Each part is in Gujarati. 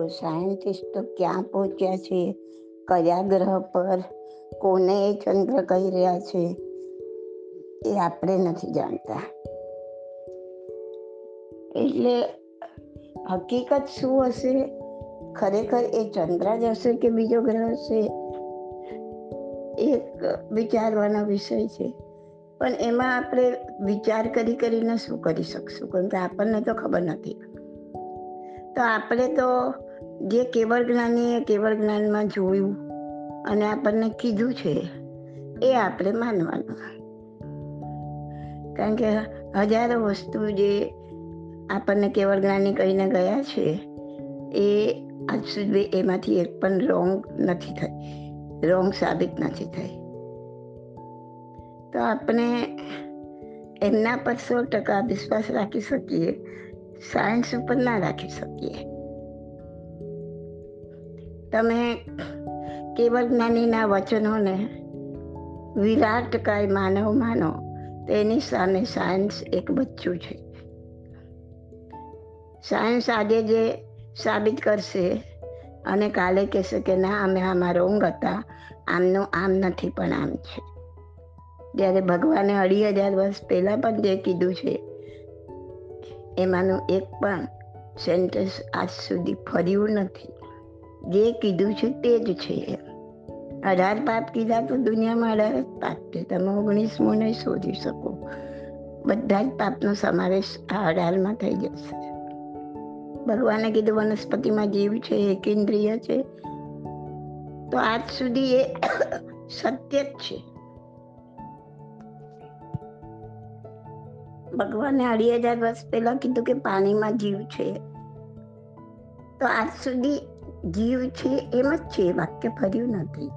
સાયન્ટિસ્ટો ક્યાં પહોંચ્યા છે, કયા ગ્રહ પર, કોને એ ચંદ્ર કહી રહ્યા છે, એ આપણે નથી જાણતા. એટલે હકીકત શું હશે, ખરેખર એ ચંદ્ર જ હશે કે બીજો ગ્રહ હશે, એક વિચારવાનો વિષય છે. પણ એમાં આપણે વિચાર કરીને શું કરી શકશું, કારણ કે આપણને તો ખબર નથી. તો આપણે તો જે કેવળ જ્ઞાની એ કેવળ જ્ઞાનમાં જોયું અને આપણને કીધું છે એ આપણે માનવાનું. કારણ કે હજારો વસ્તુ જે આપણને કેવળ જ્ઞાની કહીને ગયા છે એ આજ સુધી એમાંથી એક પણ રોંગ નથી થઈ, રોંગ સાબિત નથી થઈ. તો આપણે એમના પર 100% વિશ્વાસ રાખી શકીએ, સાયન્સ ઉપર ના રાખી શકીએ. તમે કેવળ જ્ઞાનીના વચનોને વિરાટ કાય માનવ માનો, તેની સામે સાયન્સ એક બચ્ચું છે. સાયન્સ આજે જે સાબિત કરશે અને કાલે કહેશે કે ના અમે આમાં રોંગ હતા, આમનું આમ નથી પણ આમ છે. જ્યારે ભગવાને 2,500 વર્ષ પહેલા પણ જે કીધું છે એમાંનું એક પણ સેન્ટેન્સ આજ સુધી ફર્યું નથી. જે કીધું છે તે જ છે. 18 પાપ કીધા તો દુનિયામાં 18 જ પાપ છે. તમે 19મું નહીં શોધી શકો. બધા જ પાપનો સમાવેશ આ 18માં થઈ જશે. ભગવાને કીધું વનસ્પતિમાં જીવ છે, એકેન્દ્રિય છે, તો આજ સુધી એ સત્ય જ છે. ભગવાને 2,500 વર્ષ પહેલા કીધું કે પાણીમાં જીવ છે, તો આજ સુધી જીવ છે એમ જ છે, વાક્ય ફર્યું નથી.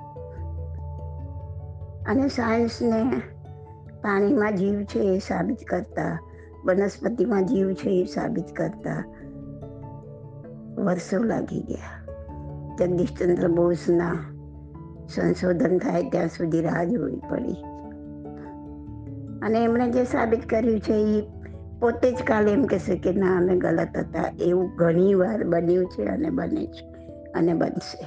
અને સાયન્સને પાણીમાં જીવ છે એ સાબિત કરતા, વનસ્પતિમાં જીવ છે એ સાબિત કરતા વર્ષો લાગી ગયા. જગદીશચંદ્ર બોઝના સંશોધન થાય ત્યાં સુધી રાહ જોવી પડી. અને એમણે જે સાબિત કર્યું છે એ પોતે જ કાલે એમ કહેશે કે ના અમે ગલત હતા. એવું ઘણી વાર બન્યું છે અને બને છે અને બનશે.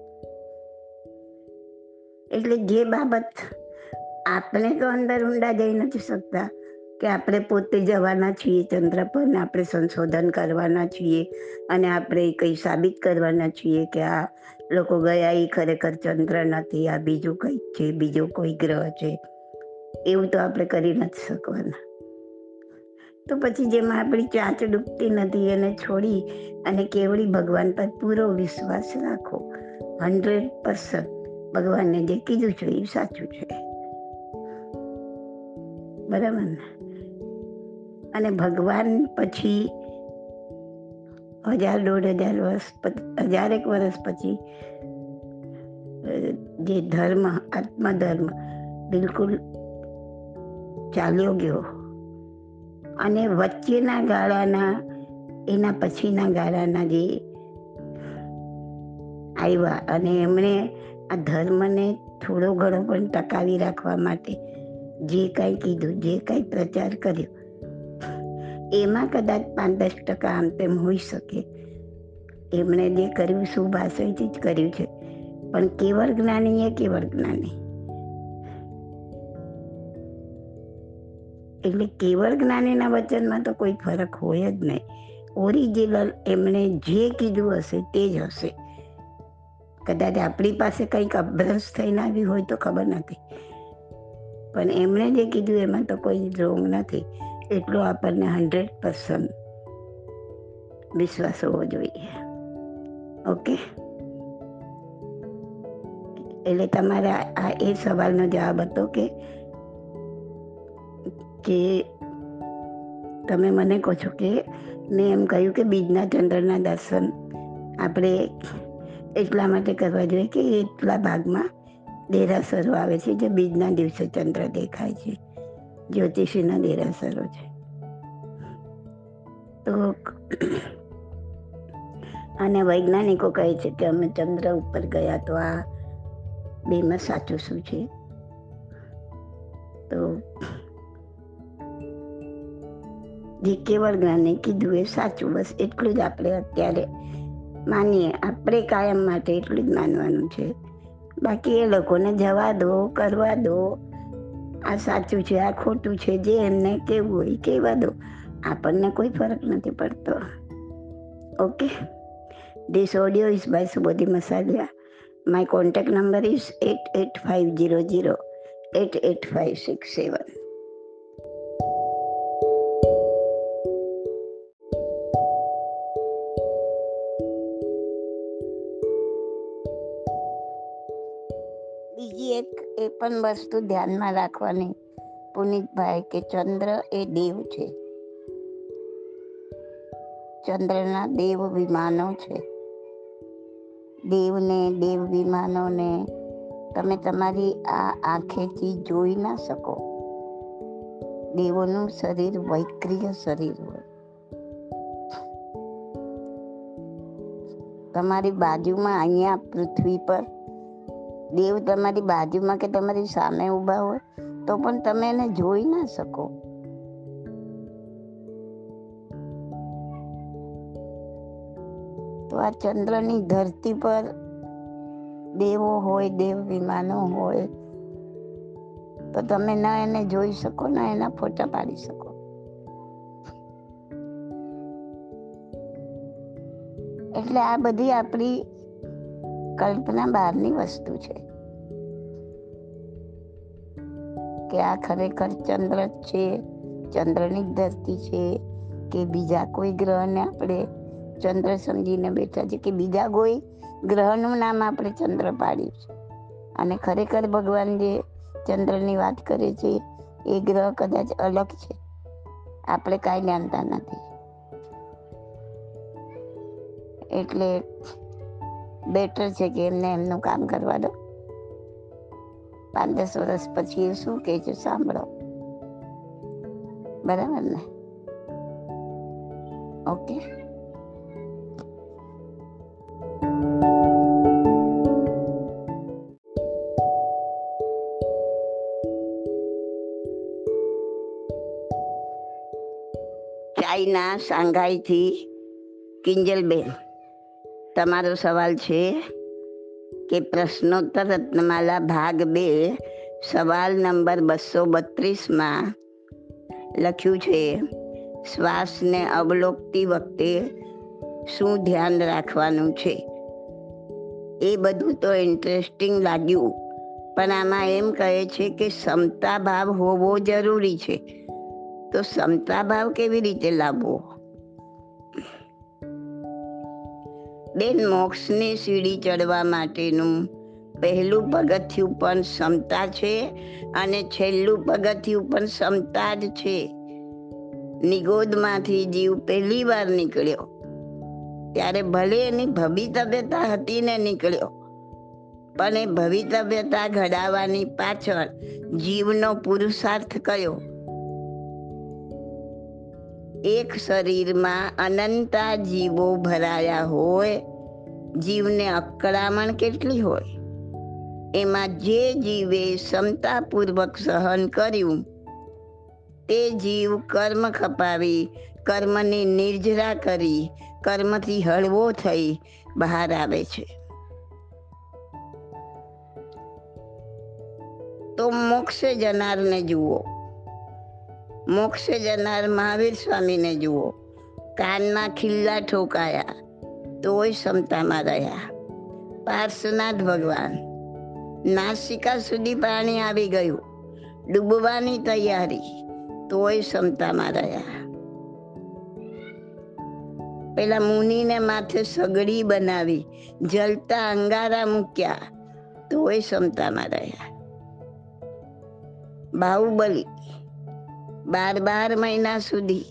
એટલે જે બાબત આપણે તો અંદર ઊંડા જઈ નથી શકતા કે આપણે પોતે જવાના છીએ ચંદ્ર પર ને આપણે સંશોધન કરવાના છીએ અને આપણે કંઈ સાબિત કરવાના છીએ કે આ લોકો ગયા એ ખરેખર ચંદ્ર નથી, આ બીજું કંઈક છે, બીજો કોઈ ગ્રહ છે, એવું તો આપણે કરી નથી શકવાના. તો પછી જેમાં આપણી ચાંચ ડૂબતી નથી એને છોડી અને કેવળી ભગવાન પર પૂરો વિશ્વાસ રાખો. 100% ભગવાનને જે કીધું છે એ સાચું છે. બરાબર ને? અને ભગવાન પછી 1,000-1,500 વર્ષ, 1,000 વર્ષ પછી જે ધર્મ, આત્મધર્મ બિલકુલ ચાલ્યો ગયો અને વચ્ચેના ગાળાના, એના પછીના ગાળાના જે આવ્યા અને એમણે આ ધર્મને થોડો ઘણો પણ ટકાવી રાખવા માટે જે કાંઈ કીધું, જે કાંઈ પ્રચાર કર્યો, એમાં કદાચ 5-10% આમ તેમ હોઈ શકે. એમણે જે કર્યું શુભ આશયથી જ કર્યું છે. પણ કેવળ જ્ઞાની એ કેવળ જ્ઞાની. એટલે કેવળ જ્ઞાનીના વચનમાં તો કોઈ ફરક હોય જ નહીં. ઓરિજિનલ એમણે જે કીધું હશે તે જ હશે. કદાચ આપણી પાસે કંઈક અભ્રંશ થઈને આવી હોય તો ખબર નથી, પણ એમણે જે કીધું એમાં તો કોઈ રોંગ નથી. એટલો આપણને 100% વિશ્વાસ હોવો જોઈએ. ઓકે? એટલે તમારા આ એ સવાલનો જવાબ હતો કે તમે મને કહો છો કે મેં એમ કહ્યું કે બીજના ચંદ્રના દર્શન આપણે એટલા માટે કરવા જોઈએ કે એટલા ભાગમાં દેરાસરો આવે છે જે બીજના દિવસે ચંદ્ર દેખાય છે. જ્યોતિષીના દેરાસરો છે. તો અને વૈજ્ઞાનિકો કહે છે કે અમે ચંદ્ર ઉપર ગયા, તો આ બેમાં સાચું શું છે? તો જે કેવળ જ્ઞાને કીધું એ સાચું, બસ એટલું જ આપણે અત્યારે માનીએ, આપણે કાયમ માટે એટલું જ માનવાનું છે. બાકી એ લોકોને જવા દો, કરવા દો. આ સાચું છે, આ ખોટું છે, જે એમને કેવું હોય કહેવા દો. આપણને કોઈ ફરક નથી પડતો. Okay. This audio is by Subodhi Masalia. My contact number is 88500 88567. બીજી એક એ પણ વસ્તુ ધ્યાનમાં રાખવાની પુનિતભાઈ, કે ચંદ્ર એ દેવ છે. ચંદ્રના દેવ વિમાનો છે. દેવ વિમાનોને તમે તમારી આ આંખેથી જોઈ ના શકો. દેવોનું શરીર વૈક્રિય શરીર હોય. તમારી બાજુમાં અહીંયા પૃથ્વી પર દેવ તમારી બાજુમાં કે તમારી સામે ઊભા હોય તો પણ તમે એને જોઈ ના શકો. તો આ ચંદ્રની ધરતી પર દેવો હોય, દેવ વિમાનો હોય, તો તમે ના એને જોઈ શકો, ના એના ફોટા પાડી શકો. એટલે આ બધી આપણી કલ્પના બહારની વસ્તુ છે કે આ ખરેખર ચંદ્ર છે, ચંદ્રની ધરતી છે, કે બીજા કોઈ ગ્રહને આપણે ચંદ્ર સમજીને બેઠા છે, કે બીજા કોઈ ગ્રહનું નામ આપણે ચંદ્ર પાડ્યું છે. અને ખરેખર ભગવાન જે ચંદ્રની વાત કરે છે એ ગ્રહ કદાચ અલગ છે, આપણે કાંઈ જાણતા નથી. એટલે બેટર છે કે એમને એમનું કામ કરવા દો. 5-10 વર્ષ પછી એ શું કહે છે સાંભળો. બરાબર ને? ઓકે. ચાઇના શાંઘાઈથી કિંજલબેન, તમારો સવાલ છે કે પ્રશ્નોત્તર રત્નમાલા ભાગ 2 સવાલ નંબર 232માં લખ્યું છે, શ્વાસને અવલોકતી વખતે શું ધ્યાન રાખવાનું છે. એ બધું તો ઇન્ટરેસ્ટિંગ લાગ્યું, પણ આમાં એમ કહે છે કે ક્ષમતા ભાવ હોવો જરૂરી છે. તો ક્ષમતા ભાવ કેવી રીતે લાવવો? બેન, મોક્ષની સીડી ચડવા માટેનું પહેલું પગથિયું પણ ક્ષમતા છે અને છેલ્લું પગથિયું પણ ક્ષમતા જ છે. નિગોદમાંથી જીવ પહેલી વાર નીકળ્યો ત્યારે ભલે એની ભવિતવ્યતા હતી ને નીકળ્યો, પણ એ ભવિતવ્યતા ઘડાવવાની પાછળ જીવનો પુરુષાર્થ કયો? એક શરીરમાં અનંતા જીવો ભરાયા હોય, જીવને અકળામણ કેટલી હોય. એમાં જે જીવે ક્ષમતાપૂર્વક સહન કર્યું તે જીવ કર્મ ખપાવી, કર્મની નિર્જરા કરી, કર્મથી હળવો થઈ બહાર આવે છે. તો મોક્ષે જનારને જુઓ. મોક્ષે જનાર મહાવીર સ્વામીને જુઓ. કાનમાં ખિલ્લા ઠોકાયા તોય ક્ષમતામાં રહ્યા. પાર્શ્વનાથ ભગવાન, નાસિકા સુધી પાણી આવી ગયું, ડૂબવાની તૈયારી, તોય ક્ષમતામાં રહ્યા. પેલા મુનિને માથે સગડી બનાવી, જલતા અંગારા મૂક્યા, તોય ક્ષમતામાં રહ્યા. બાહુબલી 12 મહિના સુધી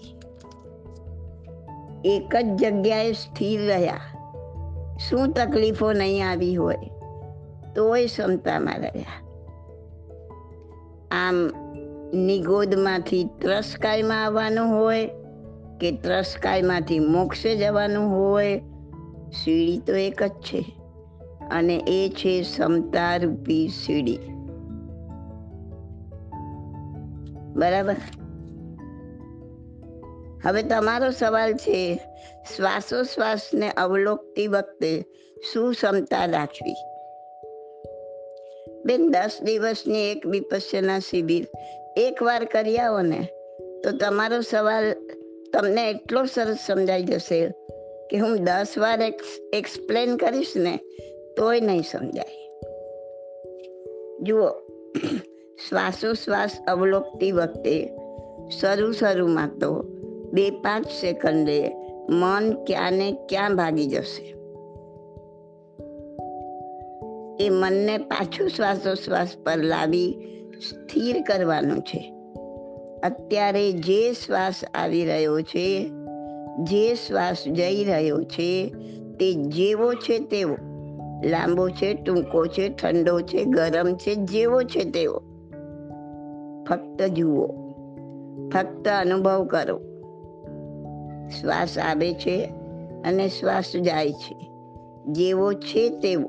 એક જ જગ્યાએ સ્થિર રહ્યા, શું તકલીફો નહીં આવી હોય, તોય ક્ષમતામાં રહ્યા. આમ નિગોદમાંથી ત્રસ્કાયમાં આવવાનું હોય કે ત્રસ્કાયમાંથી મોક્ષે જવાનું હોય, સીડી તો એક જ છે, અને એ છે ક્ષમતારૂપી સીડી. બરાબર? હવે તમારો સવાલ છે, શ્વાસોશ્વાસને અવલોકતી વખતે શું ક્ષમતા રાખવી? બેન, 10 દિવસની એક વિપસ્યના શિબિર એકવાર કરી આવો ને તો તમારો સવાલ તમને એટલો સરસ સમજાઈ જશે કે હું 10 વાર એક્સપ્લેન કરીશ ને તોય નહીં સમજાય. જુઓ, શ્વાસોશ્વાસ અવલોકતી વખતે શરૂમાં તો 2-5 સેકન્ડે મન ક્યાં ને ક્યાં ભાગી જશે. એ મનને પાછું શ્વાસોશ્વાસ પર લાવી સ્થિર કરવાનું છે. અત્યારે જે શ્વાસ આવી રહ્યો છે, જે શ્વાસ જઈ રહ્યો છે, તે જેવો છે તેવો, લાંબો છે, ટૂંકો છે, ઠંડો છે, ગરમ છે, જેવો છે તેવો ફક્ત જુઓ, ફક્ત અનુભવ કરો. શ્વાસ આવે છે અને શ્વાસ જાય છે, જેવો છે તેવો.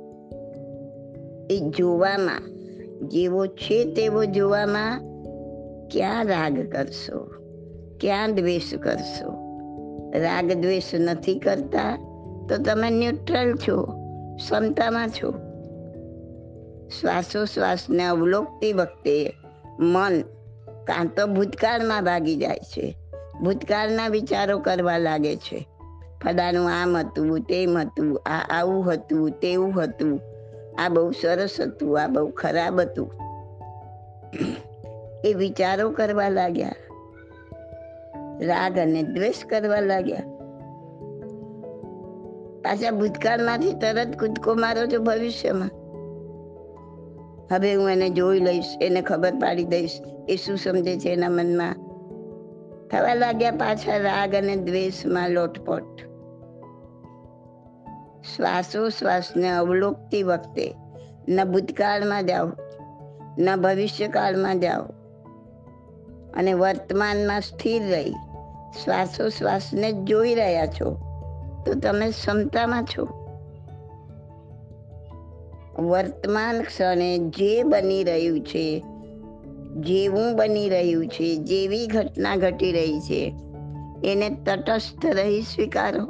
એ જોવામાં, જેવો છે તેવો જોવામાં ક્યાં રાગ કરશો, ક્યાં દ્વેષ કરશો? રાગ દ્વેષ નથી કરતા તો તમે ન્યુટ્રલ છો, ક્ષમતામાં છો. શ્વાસોશ્વાસને અવલોકતી વખતે મન કાં તો ભૂતકાળમાં ભાગી જાય છે, ભૂતકાળના વિચારો કરવા લાગે છે. ફલાણું આમ હતું, તેમ હતું, આ આવું હતું, તેવું હતું, આ બહુ સરસ હતું, આ બહુ ખરાબ હતું. એ વિચારો કરવા લાગ્યા, રાગ અને દ્વેષ કરવા લાગ્યા. પાછા ભૂતકાળમાંથી તરત કૂદકો મારો છો ભવિષ્યમાં. હવે હું એને જોઈ લઈશ, એને ખબર પાડી દઈશ, એ શું સમજે છે એના મનમાં. થવા લાગ્યા પાછા રાગ અને દ્વેષમાં લોટપોટ. શ્વાસોશ્વાસને અવલોકતી વખતે ન ભૂતકાળમાં જાઓ, ન ભવિષ્યકાળમાં જાઓ, અને વર્તમાનમાં સ્થિર રહી શ્વાસોશ્વાસને જોઈ રહ્યા છો તો તમે ક્ષમતામાં છો. વર્તમાન ક્ષણે જે બની રહ્યું છે, જેવું બની રહ્યું છે, જેવી ઘટના ઘટી રહી છે, એને તટસ્થ રહી સ્વીકારો.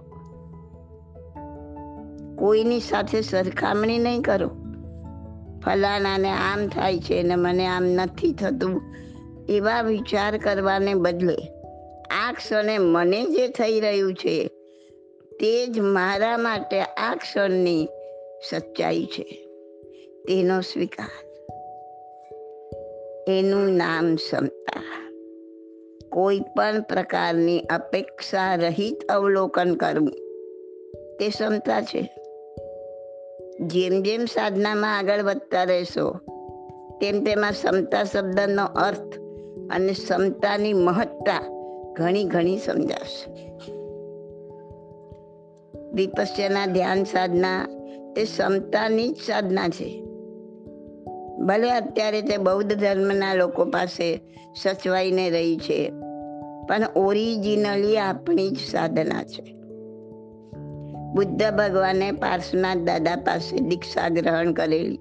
કોઈની સાથે સરખામણી નહીં કરો. ફલાણાને આમ થાય છે ને મને આમ નથી થતું, એવા વિચાર કરવાને બદલે આ ક્ષણે મને જે થઈ રહ્યું છે તે જ મારા માટે આ ક્ષણની સચ્ચાઈ છે, તેનો સ્વીકાર. એનું નામ ક્ષમતા. કોઈ પણ પ્રકારની અપેક્ષા રહિત અવલોકન કરવું તે ક્ષમતા છે. જેમ જેમ સાધનામાં આગળ વધતા રહેશો તેમ તેમાં ક્ષમતા શબ્દનો અર્થ અને ક્ષમતાની મહત્તા ઘણી ઘણી સમજાશે. વિપસ્યના ધ્યાન સાધના તે ક્ષમતાની જ સાધના છે. ભલે અત્યારે તે બૌદ્ધ ધર્મના લોકો પાસે સચવાઈને રહી છે, પણ ઓરિજિનલી આપણી જ સાધના છે. બુદ્ધ ભગવાને પાર્શ્વનાથ દાદા પાસે દીક્ષા ગ્રહણ કરેલી.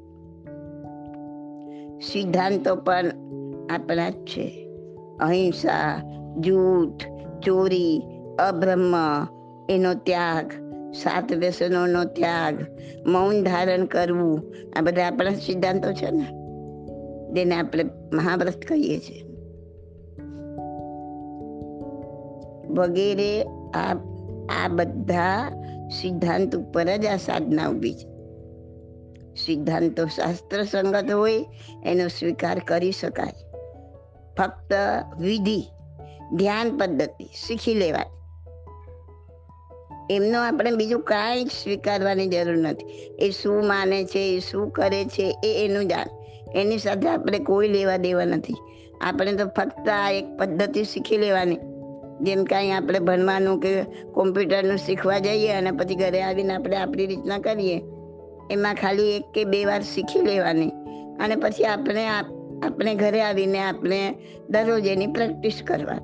સિદ્ધાંતો પણ આપણા જ છે. અહિંસા, જૂઠ, ચોરી, અબ્રહ્મ, એનો ત્યાગ, 7 વ્યસનોનો ત્યાગ, મૌન ધારણ કરવું, આ બધા આપણા સિદ્ધાંતો છે ને, જેને આપણે મહાવ્રત કહીએ છીએ વગેરે. આ બધા સિદ્ધાંત ઉપર જ આ સાધના ઊભી છે. સિદ્ધાંતો શાસ્ત્ર સંગત હોય એનો સ્વીકાર કરી શકાય. ફક્ત વિધિ, ધ્યાન પદ્ધતિ શીખી લેવાય. એમનો આપણે બીજું કાંઈ જ સ્વીકારવાની જરૂર નથી. એ શું માને છે, એ શું કરે છે, એ એનું જાણ. એની સાથે આપણે કોઈ લેવા દેવા નથી. આપણે તો ફક્ત આ એક પદ્ધતિ શીખી લેવાની. જેમ કાંઈ આપણે ભણવાનું કે કોમ્પ્યુટરનું શીખવા જઈએ અને પછી ઘરે આવીને આપણે આપણી રીતના કરીએ, એમાં ખાલી 1 કે 2 વાર શીખી લેવાની અને પછી આપણે ઘરે આવીને આપણે દરરોજ એની પ્રેક્ટિસ કરવાની.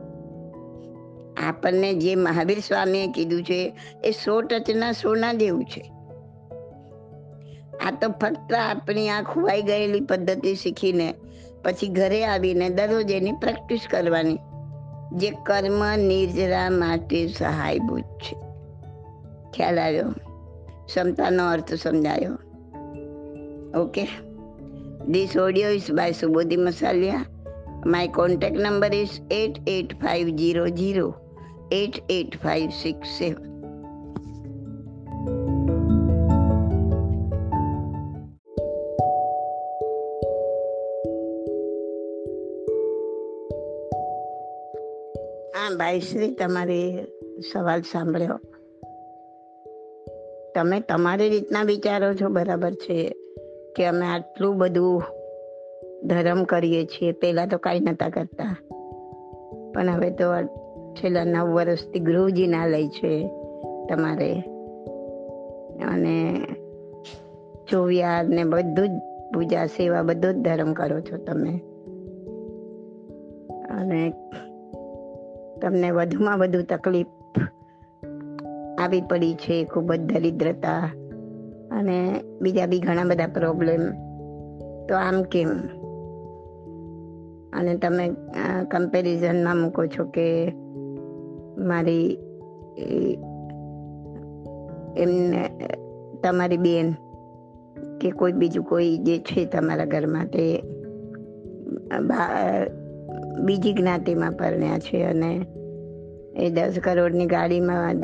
આપણને જે મહાવીર સ્વામીએ કીધું છે એ 100 ટચના સોના જેવું છે. આ તો ફક્ત આપણી આ ખોવાઈ ગયેલી પદ્ધતિ શીખીને પછી ઘરે આવીને દરરોજ એની પ્રેક્ટિસ કરવાની. જે કર્મ નિર્જરા માટે સહાયભૂત છે. ખ્યાલ આવ્યો? ક્ષમતાનો અર્થ સમજાયો? Okay. This audio is by Subodhi Masalia. My contact number is 8850088567. હા ભાઈશ્રી, તમારી સવાલ સાંભળ્યો. તમે તમારી રીતના વિચારો છો, બરાબર છે કે અમે આટલું બધું ધર્મ કરીએ છીએ. પહેલાં તો કાંઈ નહોતા કરતા, પણ હવે તો છેલ્લા 9 વર્ષથી ગૃહજીના લઈ છે તમારે, અને ચોવિયાર ને બધું જ પૂજા સેવા બધું જ ધર્મ કરો છો તમે. અને તમને વધુમાં વધુ તકલીફ આવી પડી છે, ખૂબ જ દરિદ્રતા અને બીજા બી ઘણા બધા પ્રોબ્લેમ. તો આમ કેમ? અને તમે કમ્પેરિઝનમાં મૂકો છો કે મારી એમને તમારી બેન કે કોઈ બીજું કોઈ જે છે તમારા ઘરમાં તે બીજી જ્ઞાતિમાં પરણ્યા છે અને એ 10 કરોડની ગાડીમાં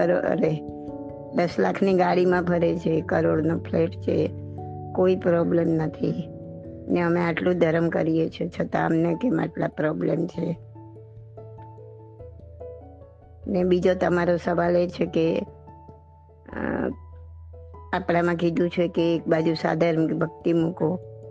10 લાખની ગાડીમાં ફરે છે, કરોડનો ફ્લેટ છે, કોઈ પ્રોબ્લેમ નથી. ને અમે આટલું ધર્મ કરીએ છીએ છતાં અમને કેમ આટલા પ્રોબ્લેમ છે? ને બીજો તમારો સવાલ એ છે કે આપણામાં કીધું છે કે એક બાજુ સાધારણ ભક્તિ મૂકો,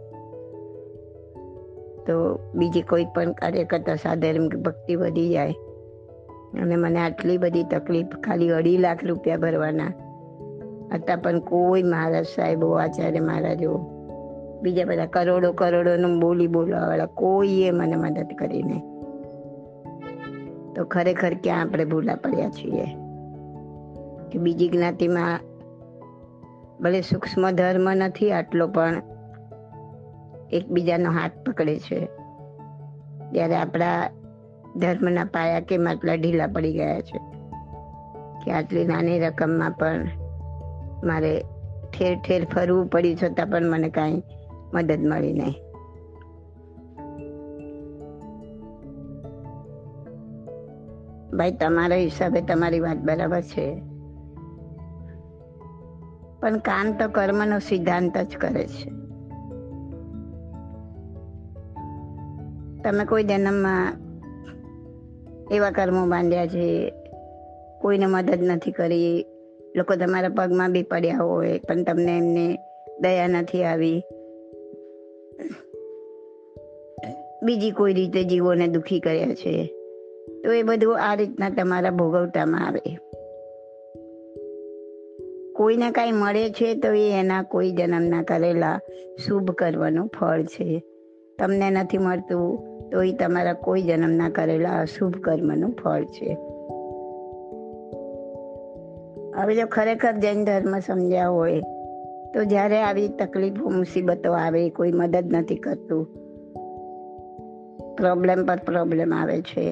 તો બીજી કોઈ પણ કાર્ય કરતા સાધારણ ભક્તિ વધી જાય. અને મને આટલી બધી તકલીફ, ખાલી 2.5 લાખ રૂપિયા ભરવાના હતા, પણ કોઈ મહારાજ સાહેબો, આચાર્ય મહારાજો, બીજા બધા કરોડોનું બોલવાવાળા કોઈએ મને મદદ કરી નહીં. તો ખરેખર ક્યાં આપણે ભૂલા પડ્યા છીએ કે બીજી જ્ઞાતિમાં ભલે સૂક્ષ્મ ધર્મ નથી આટલો, પણ એકબીજાનો હાથ પકડે છે, જ્યારે આપણા ધર્મના પાયા કેમ આટલા ઢીલા પડી ગયા છે કે આટલી નાની રકમમાં પણ મારે ઠેર ઠેર ફરવું પડ્યું, છતાં પણ મને કાંઈ મદદ મળી નહીં. ભાઈ, તમારા હિસાબે તમારી વાત બરાબર છે, પણ કામ તો કર્મનો સિદ્ધાંત જ કરે છે. તમે કોઈ જન્મમાં એવા કર્મો બાંધ્યા છે, કોઈને મદદ નથી કરી, લોકો તમારા પગમાં બી પડ્યા હોય, પણ તમને એમને દયા નથી આવી, બીજી કોઈ રીતે જીવોને દુઃખી કર્યા છે, તો એ બધું આ રીતના તમારા ભોગવટામાં આવે. કોઈને કાંઈ મળે છે તો એ એના કોઈ જન્મના કરેલા શુભ કર્મનું ફળ છે. તમને નથી મળતું તો એ તમારા કોઈ જન્મના કરેલા અશુભ કર્મનું ફળ છે. હવે જો ખરેખર જૈન ધર્મ સમજ્યા હોય તો જ્યારે આવી તકલીફો, મુસીબતો આવે, કોઈ મદદ નથી કરતું, પ્રોબ્લેમ પર પ્રોબ્લેમ આવે છે,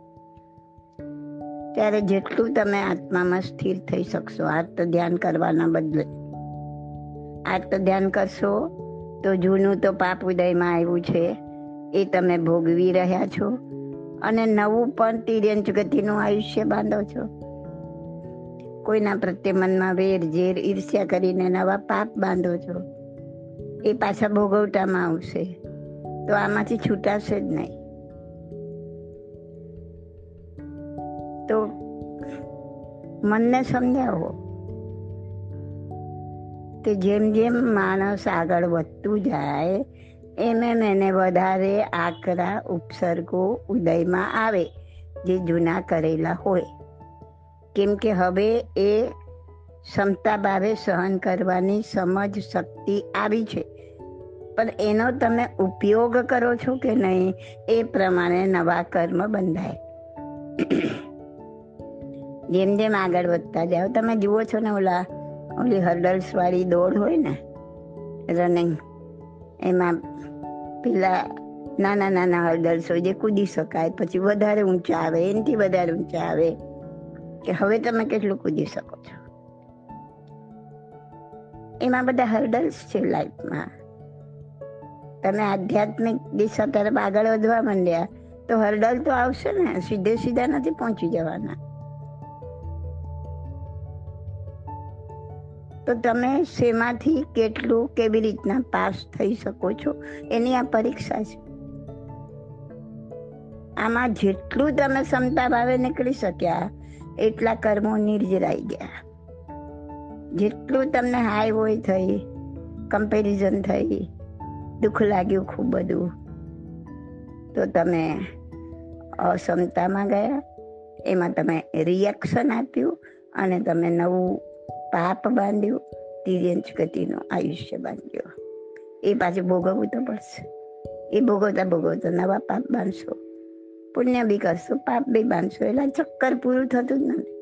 ત્યારે જેટલું તમે આત્મામાં સ્થિર થઈ શકશો, આત્મ ધ્યાન કરવાના બદલે આત્મ ધ્યાન કરશો તો જૂનું તો પાપ ઉદયમાં આવ્યું છે એ તમે ભોગવી રહ્યા છો, અને નવું પણ તિર્યંચ ગતિનું આયુષ્ય બાંધો છો. કોઈના પ્રત્યે મનમાં વેર, ઝેર, ઈર્ષ્યા કરીને નવા પાપ બાંધો છો, એ પાછા ભોગવટામાં આવશે, તો આમાંથી છૂટાશે જ નહીં. તો મનને સમજાવો કે જેમ જેમ માણસ આગળ વધતું જાય એમ એને વધારે આકરા ઉપસર્ગો ઉદયમાં આવે જે જૂના કરેલા હોય. કેમ કે હવે એ ક્ષમતા ભાવે સહન કરવાની સમજ, શક્તિ આવી છે, પણ એનો તમે ઉપયોગ કરો છો કે નહીં એ પ્રમાણે નવા કર્મ બંધાય. જેમ જેમ આગળ વધતા જાઓ, તમે જુઓ છો ને ઓલી હર્ડલ્સ વાળી દોડ હોય ને, રનિંગ, એમાં પેલા નાના નાના હર્ડલ્સ હોય જે કૂદી શકાય, પછી વધારે ઊંચા આવે, એનાથી વધારે ઊંચા આવે, કે હવે તમે કેટલું કૂદી શકો છો. એમાં બધા હર્ડલ્સ છે લાઈફમાં. તમે આધ્યાત્મિક દિશા તરફ આગળ વધવા માંડ્યા તો હર્ડલ તો આવશે ને, સીધે સીધા નથી પહોંચી જવાના. તો તમે શેમાંથી કેટલું કેવી રીતના પાસ થઈ શકો છો એની આ પરીક્ષા છે. આમાં જેટલું તમે ક્ષમતા ભાવે નીકળી શક્યા એટલા કર્મો નિર્જરાઈ ગયા. જેટલું તમને હાઈ હોય થઈ, કમ્પેરિઝન થઈ, દુઃખ લાગ્યું ખૂબ બધું, તો તમે અક્ષમતામાં ગયા. એમાં તમે રિએક્શન આપ્યું અને તમે નવું પાપ બાંધ્યું, તિર્યંચ ગતિનું આયુષ્ય બાંધ્યું. એ પાછું ભોગવવું તો પડશે. એ ભોગવતા ભોગવતા નવા પાપ બાંધશો, પુણ્ય બી કરશો, પાપ બી બાંધશો. એટલે ચક્કર પૂરું થતું જ નથી.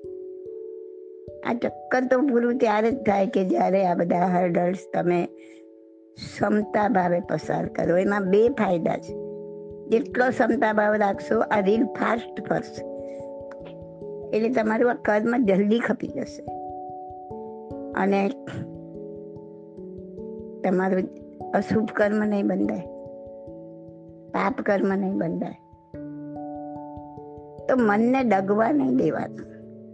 આ ચક્કર તો પૂરું ત્યારે જ થાય કે જ્યારે આ બધા હર્ડલ્સ તમે ક્ષમતા ભાવે પસાર કરો. એમાં બે ફાયદા છે. જેટલો ક્ષમતા ભાવ રાખશો, આ રીલ ફાસ્ટ ફરશે, એટલે તમારું આ કર્મ જલ્દી ખપી જશે અને તમારું અશુભ કર્મ નહીં બંધાય, પાપ કર્મ નહીં બંધાય. તો મનને ડગવા નહીં દેવાનું.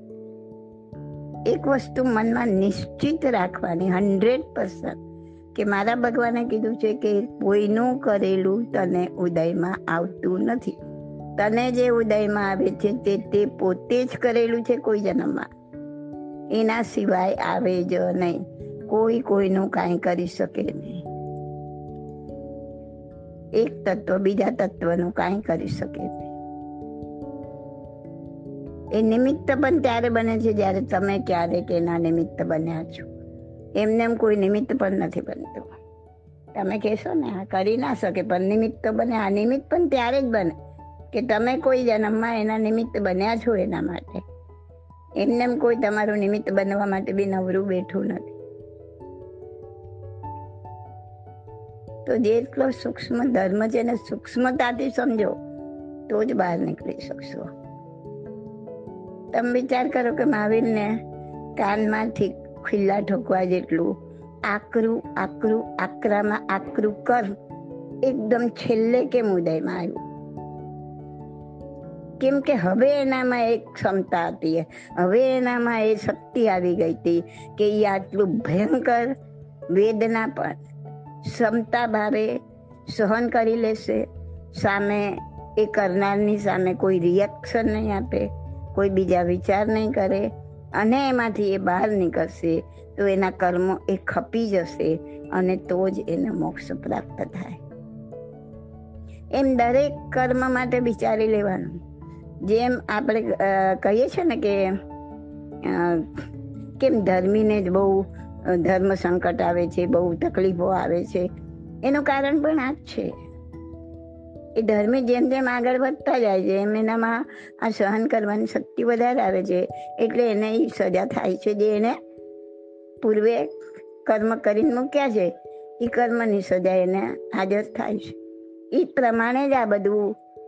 એક વસ્તુ મનમાં નિશ્ચિત રાખવાની 100%, કે મારા ભગવાને કીધું છે કે કોઈનું કરેલું તને ઉદયમાં આવતું નથી. તને જે ઉદયમાં આવે છે તે પોતે જ કરેલું છે કોઈ જન્મમાં. એના સિવાય આવે જ નહીં. કોઈ કોઈનું કાંઈ કરી શકે નહીં. એક તત્વ બીજા તત્વનું કાંઈ કરી શકે નહીં. એ નિમિત્ત પણ ત્યારે બને છે જ્યારે તમે ક્યારેક એના નિમિત્ત બન્યા છો. એમને એમ કોઈ નિમિત્ત પણ નથી બનતું. તમે કહેશો ને આ કરી ના શકે, પણ નિમિત્ત બને. આ નિમિત્ત પણ ત્યારે જ બને કે તમે કોઈ જન્મમાં એના નિમિત્ત બન્યા છો. એના માટે એમને એમ કોઈ તમારું નિમિત્ત બનવા માટે બી નવરું બેઠું નથી. તો જેટલો સૂક્ષ્મ ધર્મ છે એને સૂક્ષ્મતાથી સમજો તો જ બહાર નીકળી શકશો. તમે વિચાર કરો કે મહાવીરને કાનમાંથી ખીલ્લા ઠોકવા જેટલું આકરું આકરું આકરામાં આકરું કર્મ એકદમ છેલ્લે કેમ ઉદયમાં આવ્યું? કેમ કે હવે એનામાં એક ક્ષમતા હતી, હવે એનામાં એ શક્તિ આવી ગઈ હતી કે એ આટલું ભયંકર વેદના પણ ક્ષમતા ભાવે સહન કરી લેશે. સામે એ કરનારની સામે કોઈ રિએક્શન નહીં આપે, કોઈ બીજા વિચાર નહીં કરે, અને એમાંથી એ બહાર નીકળશે તો એના કર્મો એ ખપી જશે અને તો જ એને મોક્ષ પ્રાપ્ત થાય. એમ દરેક કર્મ માટે વિચારી લેવાનું. જેમ આપણે કહીએ છીએ ને કે કેમ ધર્મીને જ બહુ ધર્મ સંકટ આવે છે, બહુ તકલીફો આવે છે, એનું કારણ પણ આ જ છે. એ ધર્મી જેમ જેમ આગળ વધતા જાય છે એમ એનામાં આ સહન કરવાની શક્તિ વધારે આવે છે. એટલે એને એ સજા થાય છે જે એને પૂર્વે કર્મ કરીને મૂક્યા છે, એ કર્મની સજા એને હાજર થાય છે. એ પ્રમાણે જ આ બધું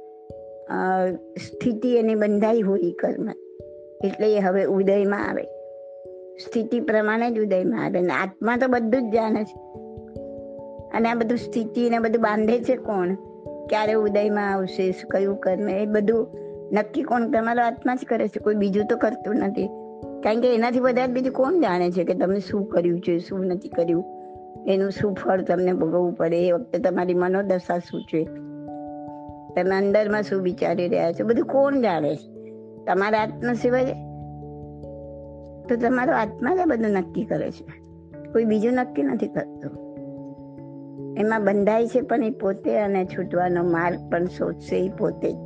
સ્થિતિ એની બંધાઈ હોય કર્મ, એટલે એ હવે ઉદયમાં આવે. સ્થિતિ પ્રમાણે જ ઉદયમાં આવે. ને આત્મા તો બધું જ જાણે છે. અને આ બધું સ્થિતિ ને બધું બાંધે છે કોણ? ક્યારે ઉદયમાં આવશે, કયું કર્મ, એ બધું નક્કી કોણ? તમારો આત્મા જ કરે છે, કોઈ બીજું તો કરતું નથી. કારણ કે એનાથી વધારે બીજું કોણ જાણે છે કે તમે શું કર્યું છે, શું નથી કર્યું, એનું શું ફળ તમને ભોગવવું પડે, એ વખતે તમારી મનોદશા શું છે, તમે અંદરમાં શું વિચારી રહ્યા છો, બધું કોણ જાણે છે? તમારા આત્મા સિવાય. તો તમારો આત્મા જ બધું નક્કી કરે છે, કોઈ બીજું નક્કી નથી કરતું. એમાં બંધાય છે પણ એ પોતે, અને છૂટવાનો માર્ગ પણ શોધશે એ પોતે જ.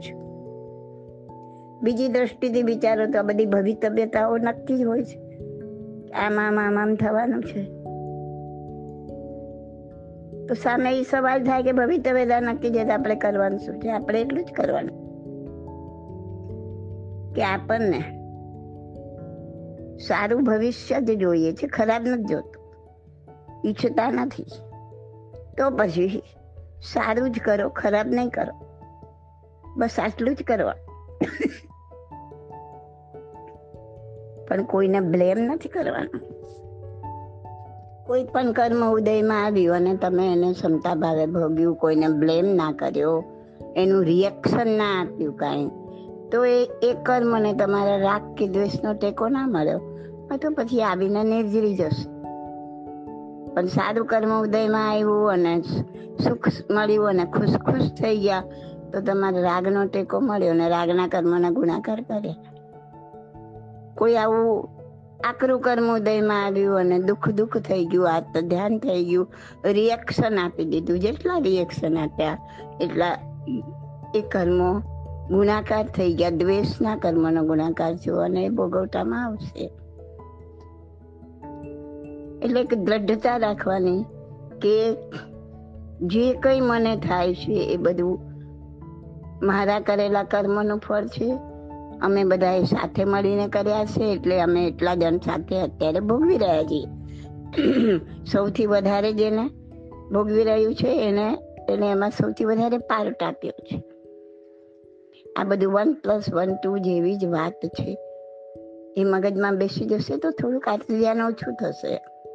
બીજી દ્રષ્ટિથી વિચારો તો આ બધી ભવિતવ્યતાઓ નક્કી જ હોય છે. આમ થવાનું છે. તો સામે એ સવાલ થાય કે ભવિતવ્યતા નક્કી છે તો આપણે કરવાનું શું છે? આપણે એટલું જ કરવાનું કે આપણને સારું ભવિષ્ય જ જોઈએ છે, ખરાબ નથી જોતું, ઈચ્છતા નથી. તો પછી સારું જ કરો, ખરાબ નહીં કરો, બસ આટલું જ કરવા. પણ કોઈને બ્લેમ નથી કરવાનું. કોઈ પણ કર્મ ઉદયમાં આવ્યું અને તમે એને ક્ષમતા ભાવે ભોગ્યું, કોઈને બ્લેમ ના કર્યો, એનું રિએક્શન ના આપ્યું કાંઈ, તો એ કર્મને તમારા રાગ કે દ્વેષનો ટેકો ના મળ્યો, તો પછી આવીને નિર્જરી જશે. પણ સારું કર્મ ઉદયમાં આવ્યું અને સુખ મળ્યું અને ખુશ થઈ ગયા, તો તમારે રાગનો ટેકો મળ્યો અને રાગના કર્મના ગુણાકાર કર્યા. કોઈ આવું આકરું કર્મ ઉદયમાં આવ્યું અને દુઃખ થઈ ગયું, આત્મ ધ્યાન થઈ ગયું, રિએક્શન આપી દીધું, જેટલા રિએક્શન આપ્યા એટલા એ કર્મો ગુણાકાર થઈ ગયા. દ્વેષના કર્મનો ગુણાકાર થયો અને એ ભોગવટામાં આવશે. એટલે એક દ્રઢતા રાખવાની કે જે કંઈ મને થાય છે એ બધું મારા કરેલા કર્મનું ફળ છે. અમે બધાએ સાથે મળીને કર્યા છે, એટલે અમે એટલા જણ સાથે અત્યારે ભોગવી રહ્યા છીએ. સૌથી વધારે જેને ભોગવી રહ્યું છે એને એમાં સૌથી વધારે પાર્ટ આપ્યો છે. આ બધું 1+1 2 જેવી જ વાત છે. એ મગજમાં બેસી જશે તો થોડુંક આત્મધ્યાન ઓછું થશે.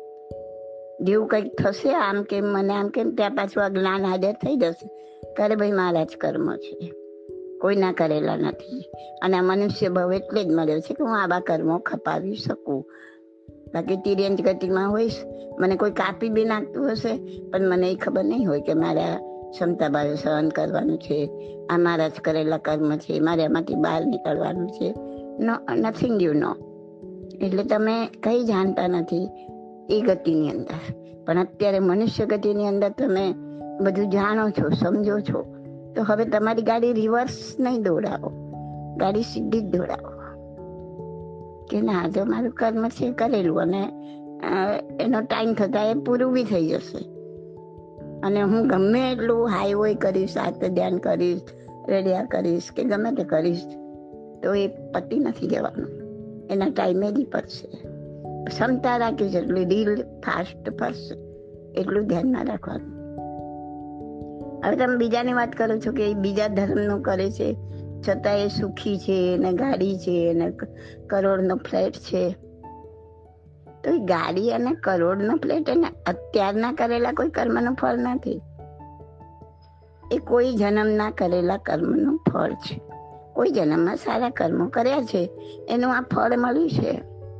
જેવું કંઈક થશે આમ કેમ મને આમ કેમ, ત્યાં પાછું આ જ્ઞાન હાજર થઈ જશે. ત્યારે ભાઈ મારા જ કર્મ છે, કોઈના કરેલા નથી. અને આ મનુષ્ય ભાવ એટલે જ મળ્યો છે કે હું આવા કર્મો ખપાવી શકું. બાકી તિર્યંત ગતિમાં હોઈશ, મને કોઈ કાપી બી નાખતું હશે, પણ મને એ ખબર નહીં હોય કે મારા ક્ષમતા ભાવે સહન કરવાનું છે, આ મારા જ કરેલા કર્મ છે, મારે એમાંથી બહાર નીકળવાનું છે. No, nothing you know. એટલે તમે કંઈ જાણતા નથી એ ગતિની અંદર. પણ અત્યારે મનુષ્ય ગતિની અંદર તમે બધું જાણો છો, સમજો છો, તો હવે તમારી ગાડી રિવર્સ નહીં દોડાવો, ગાડી સીધી જ દોડાવો કે ના, જો મારું કર્મ છે કરેલું અને એનો ટાઈમ થતાં એ પૂરું બી થઈ જશે. અને હું ગમે એટલું હાઈ હોય કરીશ, આત્મ ધ્યાન કરીશ, રેડિયા કરીશ કે ગમે તે કરીશ, તો એ પતી નથી જવાનું, એના ટાઈમે જ પડશે. ક્ષમતા રાખીશ એટલું રીલ ફાસ્ટ ફરશે, એટલું ધ્યાનમાં રાખવાનું. હવે તમે બીજાની વાત કરો છો કે એ બીજા ધર્મનું કરે છે, છતાં એ સુખી છે, એને ગાડી છે, એને કરોડનો ફ્લેટ છે. તો એ ગાડી અને કરોડનો ફ્લેટ એને અત્યારના કરેલા કોઈ કર્મનું ફળ નથી. એ કોઈ જન્મના કરેલા કર્મનું ફળ છે. કોઈ જન્મમાં સારા કર્મો કર્યા છે એનું આ ફળ મળ્યું છે.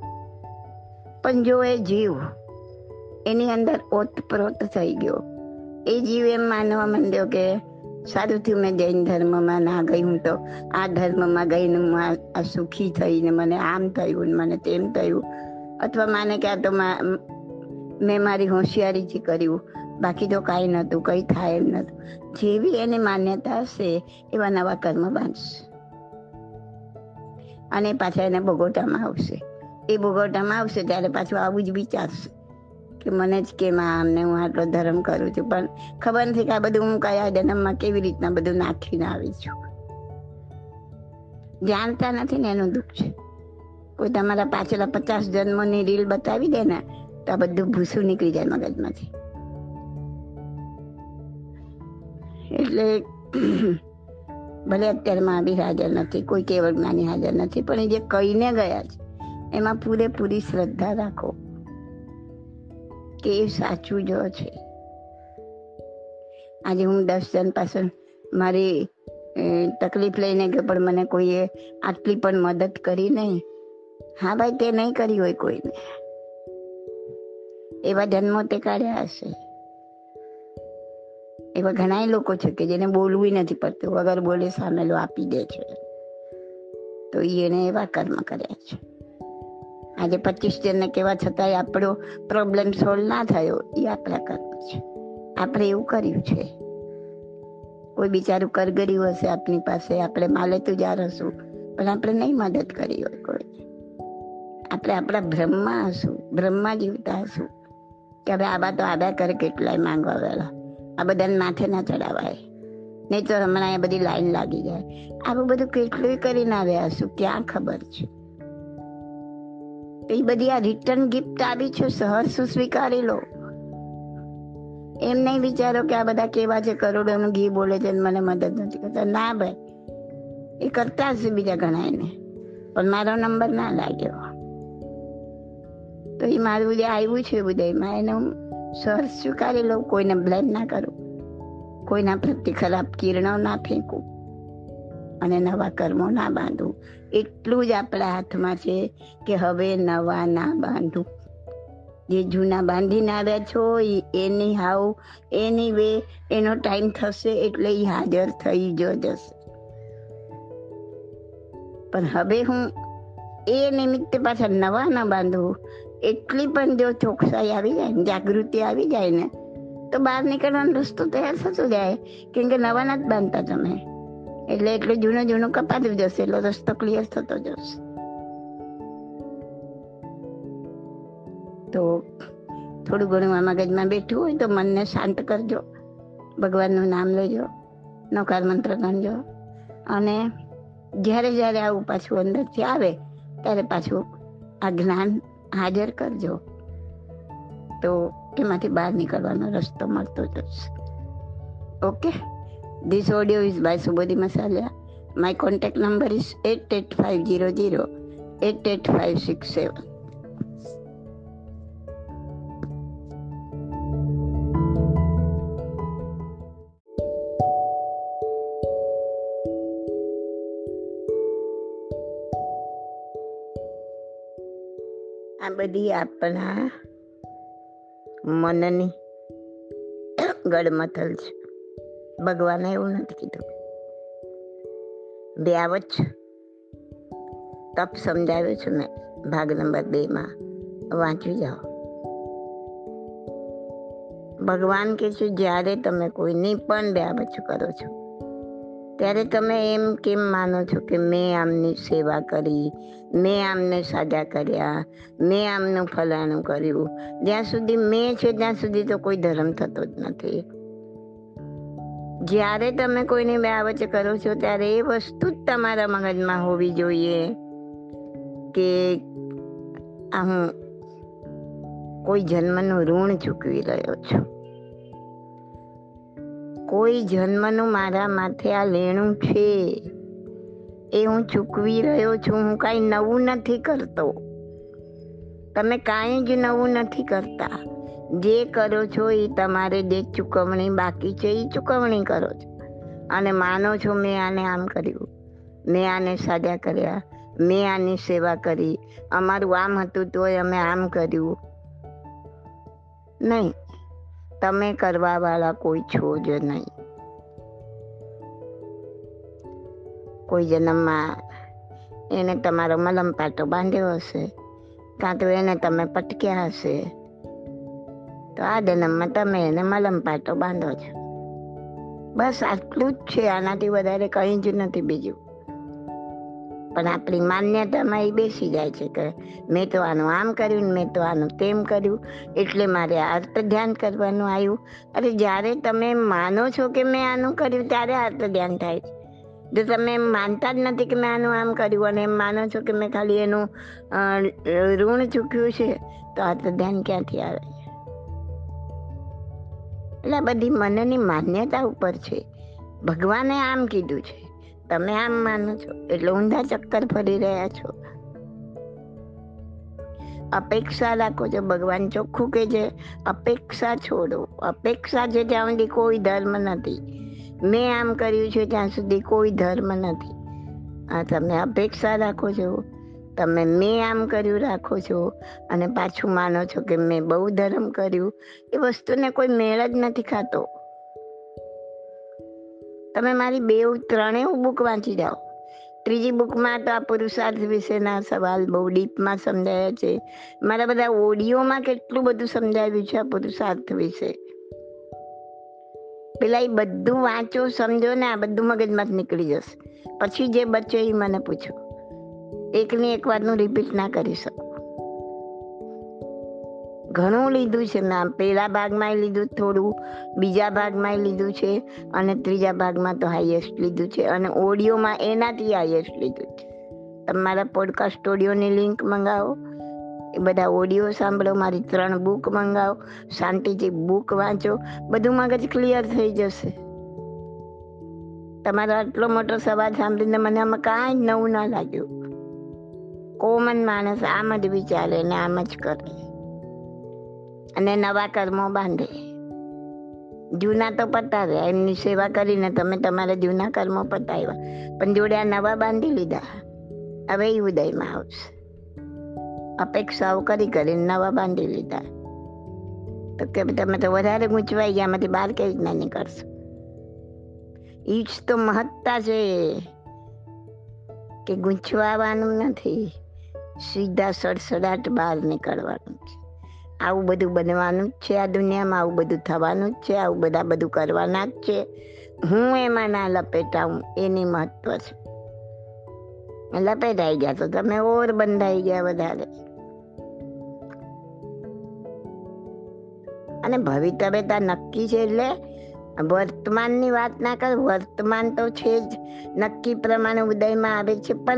પણ જો એ જીવ એની અંદર ઓતપ્રોત થઈ ગયો, એ જીવ એમ માનવા માંડ્યો કે સારું થયું મેં જૈન ધર્મમાં ના ગઈ, હું તો આ ધર્મમાં ગઈને હું આ સુખી થઈને મને આમ થયું ને મને તેમ થયું. અથવા માને કે આ તો મેં મારી હોશિયારીથી કર્યું, બાકી તો કાંઈ નહોતું, કંઈ થાય એમ નહોતું. જેવી એની માન્યતા હશે એવા નવા કર્મ બાંધશે અને પાછા એને ભોગવટામાં આવશે. એ ભોગવટામાં આવશે ત્યારે પાછું આવું જ વિચારશે કે મને જ કેમ આમને હું આટલો ધર્મ કરું છું, પણ ખબર નથી કે આ બધું હું કયા જન્મમાં કેવી રીતના બધું નાખીને આવી છું. જાણતા નથી ને એનું દુઃખ છે. કોઈ તમારા પાછલા 50 જન્મોની રીલ બતાવી દે ને તો આ બધું ભૂસું નીકળી જાય મગજમાંથી. એટલે ભલે અત્યારે મહાવીર હાજર નથી, કોઈ કેવળ જ્ઞાની હાજર નથી, પણ એ જે કહીને ગયા છે એમાં પૂરેપૂરી શ્રદ્ધા રાખો કે એ સાચું જ છે. આજે હું 10 જણ પાસે મારી તકલીફ લઈને ગયો, પણ મને કોઈએ આટલી પણ મદદ કરી નહીં. હા ભાઈ, તે નહીં કરી હોય કોઈને, એવા જન્મો તે કાઢ્યા હશે. એવા ઘણા લોકો છે કે જેને બોલવું નથી પડતું, વગર બોલે સામેલો આપી દે છે, તો એને એવા કર્મ કર્યા છે. આજે 25 જણને કહેવા છતાંય આપણો પ્રોબ્લેમ સોલ્વ ના થયો, એ આપણા કર્મ છે. આપણે એવું કર્યું છે. કોઈ બિચારું કરગર્યું હશે આપણી પાસે, આપણે માલે તુજાર હશું, પણ આપણે નહીં મદદ કરી હોય કોઈ. આપણે આપણા ભ્રમમાં હશું, ભ્રમમાં જીવતા હશું કે હવે આવા તો આદા કરે, કેટલાય માંગવા વેલા, આ બધાને માથે ના ચડાવાય, નહીં તો હમણાં એ બધી લાઈન લાગી જાય. આવું બધું કેટલું કરીને આવ્યા હશું, ક્યાં ખબર છે. એ બધી આ રિટર્ન ગિફ્ટ આવી છે, સહર્ષ સ્વીકારી લો. એમ નહીં વિચારો કે આ બધા કેવા છે, કરોડોનું ઘી બોલે છે મને મદદ નથી કરતા. ના ભાઈ, એ કરતા હશે બીજા ઘણા એને, પણ મારો નંબર ના લાગ્યો. તો એ મારું જે આવ્યું છે ઉદયમાં એને હું સહજ સ્વીકારી લઉં. કોઈને બ્લેમ ના કરું, કોઈના પ્રત્યે ખરાબ કિરણો ના ફેંકું અને નવા કર્મો ના બાંધું. એટલું જ આપણા હાથમાં છે કે હવે નવા ના બાંધું. જે જૂના બાંધીને આવ્યા છો એની હાવ એની વે એનો ટાઈમ થશે એટલે એ હાજર થઈ જ જશે. પણ હવે હું એ નિમિત્તે પાછા નવા ના બાંધવું. એટલી પણ જો ચોકસાઈ આવી જાય ને, જાગૃતિ આવી જાય ને, તો બહાર નીકળવાનો રસ્તો તૈયાર થતો જાય. કેમ કે નવા ના જ બાંધતા તમે, એટલે જૂનું કપાતું જશે, એટલે રસ્તો ક્લિયર થતો જશે. તો થોડું ઘણું આ મગજમાં બેઠું હોય તો મનને શાંત કરજો, ભગવાનનું નામ લેજો, નવકાર મંત્ર ગણજો, અને જ્યારે આવું પાછું અંદરથી આવે ત્યારે પાછું આ જ્ઞાન હાજર કરજો, તો એમાંથી બહાર નીકળવાનો રસ્તો મળતો જશે. Okay, this audio is by Subodhi Masaliya. My contact number is 8850088567. આ બધી આપણા મનની ગડમથલ છે. ભગવાને એવું નથી કીધું. વ્યાવચ તપ સમજાવ્યું છે મેં ભાગ નંબર 2 વાંચી જાઓ. ભગવાન કે છે જ્યારે તમે કોઈની પણ વ્યાવચ કરો છો ત્યારે તમે એમ કેમ માનો છો કે મેં આમની સેવા કરી, મેં આમને સાજા કર્યા, મેં આમનું ફલાણું કર્યું. જ્યાં સુધી મેં છે ત્યાં સુધી તો કોઈ ધર્મ થતો જ નથી. જ્યારે તમે કોઈની વ્યાવચ કરો છો ત્યારે એ વસ્તુ જ તમારા મગજમાં હોવી જોઈએ કે આ હું કોઈ જન્મનું ઋણ ચૂકવી રહ્યો છું, કોઈ જન્મનું મારા માથે આ લેણું છે એ હું ચૂકવી રહ્યો છું. હું કાંઈ નવું નથી કરતો, તમે કાંઈ જ નવું નથી કરતા. જે કરો છો એ તમારે જે ચૂકવણી બાકી છે એ ચૂકવણી કરો છો, અને માનો છો મેં આને આમ કર્યું, મેં આને સાજા કર્યા, મેં આની સેવા કરી, અમારું આમ હતું તોય અમે આમ કર્યું. નહીં, તમે કરવા વાળા કોઈ છો જ નહીં. કોઈ જન્મમાં એને તમારો મલમ પાટો બાંધ્યો હશે, કાં તો એને તમે પટક્યા હશે, તો આ જન્મમાં તમે એને મલમ પાટો બાંધો છો. બસ આટલું જ છે, આનાથી વધારે કંઈ જ નથી બીજું. પણ આપણી માન્યતામાં એ બેસી જાય છે કે મેં તો આનું આમ કર્યું ને મેં તો આનું તેમ કર્યું, એટલે મારે અર્થ ધ્યાન કરવાનું આવ્યું. અરે જ્યારે તમે માનો છો કે મેં આનું કર્યું ત્યારે અર્થ ધ્યાન થાય છે. જો તમે એમ માનતા જ નથી કે મેં આનું આમ કર્યું અને એમ માનો છો કે મેં ખાલી એનું ઋણ ચૂક્યું છે, તો અર્થ ધ્યાન ક્યાંથી આવે? એટલે બધી મનની માન્યતા ઉપર છે. ભગવાને આમ કીધું છે, તમે આમ માનો છો એટલે ઊંધા ચક્કર ફરી રહ્યા છો. અપેક્ષા રાખો છો. ભગવાન ચોખ્ખું કે છે અપેક્ષા છોડો. અપેક્ષા છે ત્યાં સુધી કોઈ ધર્મ નથી. મેં આમ કર્યું છે ત્યાં સુધી કોઈ ધર્મ નથી. આ તમે અપેક્ષા રાખો છો, તમે મેં આમ કર્યું રાખો છો, અને પાછું માનો છો કે મેં બહુ ધર્મ કર્યું. એ વસ્તુને કોઈ મેળ જ નથી ખાતો. તમે મારી 2-3 બુક વાંચી જાઓ. ત્રીજી બુકમાં તો આ પુરુષાર્થ વિશેના સવાલ બહુ ડીપમાં સમજાયા છે. મારા બધા ઓડિયોમાં કેટલું બધું સમજાવ્યું છે આ પુરુષાર્થ વિશે. પેલા એ બધું વાંચો, સમજો ને આ બધું મગજમાં જ નીકળી જશે. પછી જે બચે એ મને પૂછો. એકની એક વાતનું રિપીટ ના કરી શકું. ઘણું લીધું છે મેં. પહેલા ભાગમાં લીધું થોડું, બીજા ભાગમાં લીધું છે, અને ત્રીજા ભાગમાં તો હાઈએસ્ટ લીધું છે, અને ઓડિયોમાં એનાથી હાઈએસ્ટ લીધું છે. તમારા પોડકાસ્ટ ઓડિયોની લિંક મંગાવો, એ બધા ઓડિયો સાંભળો, મારી 3 બુક મંગાવો, શાંતિથી બુક વાંચો, બધું મગજ ક્લિયર થઈ જશે. તમારો આટલો મોટો સવાલ સાંભળીને મને આમાં કાંઈ નવું ના લાગ્યું. કોમન માણસ આમ જ વિચારે ને આમ જ કરે અને નવા કર્મો બાંધે. જૂના તો પતાવે, એમની સેવા કરીને તમે તમારા જૂના કર્મો પતાવ્યા, પણ જોડે આ નવા બાંધી લીધા. હવે એ ઉદયમાં આવશે. અપેક્ષાઓ કરીને નવા બાંધી લીધા તો કે તમે તો વધારે ગૂંચવાઈ ગયા, એમાંથી બહાર કેવી રીતના નીકળશો? ઈ જ તો મહત્તા છે કે ગૂંચવાવાનું નથી, સીધા સડસડાટ બહાર નીકળવાનું છે. આવું બધું બનવાનું જ છે આ દુનિયામાં, આવું બધું થવાનું જ છે, આવું બધું કરવાના જ છે. હું એમાં ના લપેટાવું એની મહત્વ છે. લપેટાઈ ગયા તો તમે ઓર બંધાઈ ગયા વધારે. અને ભવિતવ્યતા નક્કી છે એટલે વર્તમાનની વાત ના કર, વર્તમાન તો છે જ, નક્કી પ્રમાણે ઉદયમાં આવે છે, પણ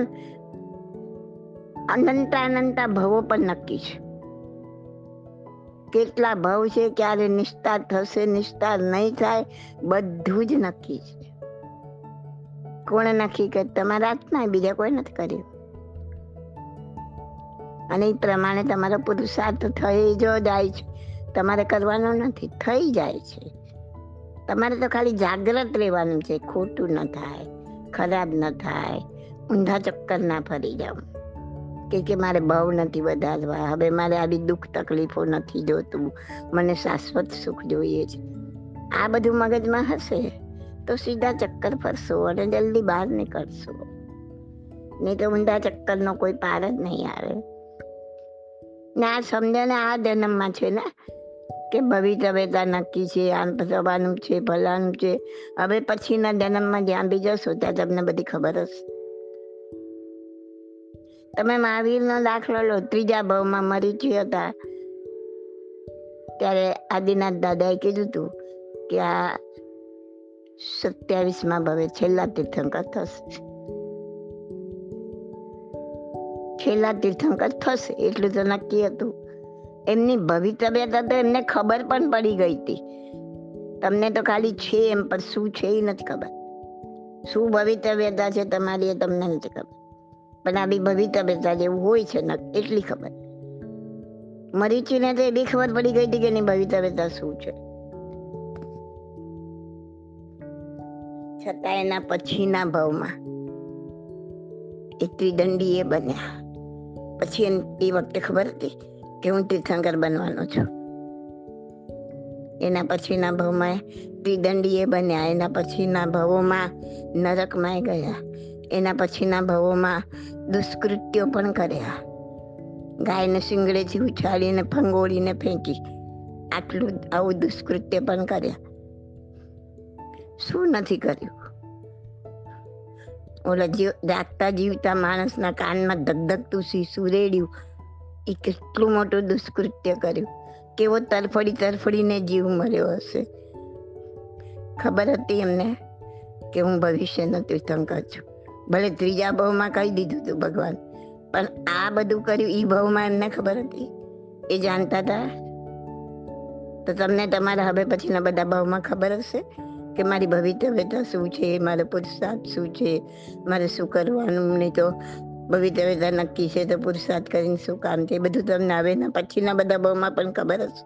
અનંતા ભવો પણ નક્કી છે. કેટલા ભવ છે, ક્યારે નિસ્તાર થશે, નિસ્તાર નહીં થાય, બધું જ નક્કી છે. કોણે નક્કી કર્યું? તમારા હાથમાં, બીજા કોઈ નથી કર્યું. અને એ પ્રમાણે તમારો પુરુષાર્થ થઈ જ જાય છે. તમારે કરવાનો નથી, થઈ જાય છે. તમારે તો ખાલી જાગ્રત રહેવાનું છે, ખોટું ન થાય, ખરાબ ન થાય, ઊંધા ચક્કર ના ફરી જાવ કે મારે ભાવ નથી વધારવા, હવે મારે આવી દુઃખ તકલીફો નથી જોતું, મને શાશ્વત સુખ જોઈએ છે. આ બધું મગજમાં હશે તો સીધા ચક્કર ફરશો અને જલ્દી બહાર નીકળશો. નહીં તો ઊંધા ચક્કરનો કોઈ પાર જ નહીં આવે. ને આ સમજે ને આ જન્મમાં છે ને કે ભવિતવ્યતા નક્કી છે, આમ થવાનું છે, ભલાનું છે. હવે પછીના જન્મમાં જ્યાં બી જશો ત્યાં તમને બધી ખબર હશે. તમે મહાવીરનો દાખલો લો, 3જા ભાવમાં મરીચી હતા ત્યારે આદિનાથ દાદાએ કીધું હતું કે આ 27મા ભવે છેલ્લા તીર્થંકર થશે. છેલ્લા તીર્થંકર થશે એટલું તો નક્કી હતું. એમની ભવિતવ્યતા તો એમને ખબર પણ પડી ગઈ હતી. તમને તો ખાલી છે એમ, પણ શું છે એ નથી ખબર. શું ભવિતવ્યતા છે તમારી એ તમને નથી ખબર, પણ આવી ભવિતવ્યતા જેવું હોય છે ને એટલી ખબર. મરીચીને તો એ બી ખબર પડી ગઈ હતી કે એની ભવિતવ્યતા શું છે. છતાં એના પછીના ભાવમાં એ ત્રિદંડી એ બન્યા. પછી એ વખતે ખબર હતી કે હું તીર્થંકર બનવાનો છું. એના પછીના ભાવમાં ત્રિદંડી એ બન્યા. એના પછીના ભાવોમાં નરકમાં ગયા. એના પછીના ભાવોમાં દુષ્કૃત્યો પણ કર્યા. ગાયને શિંગડેથી ઉછાળીને ફંગોળીને ફેંકી, આવું દુષ્કૃત્ય પણ કર્યા. શું નથી કર્યું? ઓલા જાગતા જીવતા માણસના કાનમાં ધગધગતું શીશું રેડ્યું, એ કેટલું મોટું દુષ્કૃત્ય કર્યું. કેવો તરફડીને જીવ મળ્યો હશે. ખબર હતી એમને કે હું ભવિષ્યનો તીર્થંકર છું. ભલે 3જા ભાવમાં કહી દીધું હતું ભગવાન, પણ આ બધું કર્યું એ ભાવમાં એમને ખબર હતી, એ જાણતા હતા. તો તમને તમારા હવે પછીના બધા ભાવમાં ખબર હશે કે મારી ભવિતવ્યતા શું છે, મારો પુરુષાર્થ શું છે, મારે શું કરવાનું. નહીં તો ભવિતવ્યતા નક્કી છે તો પુરુષાર્થ કરીને શું કામ છે, એ બધું તમને હવે પછીના બધા ભાવમાં પણ ખબર હશે.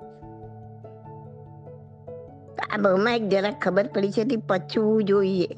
આ ભાવમાં એક જરાક ખબર પડી છે, પચવું જોઈએ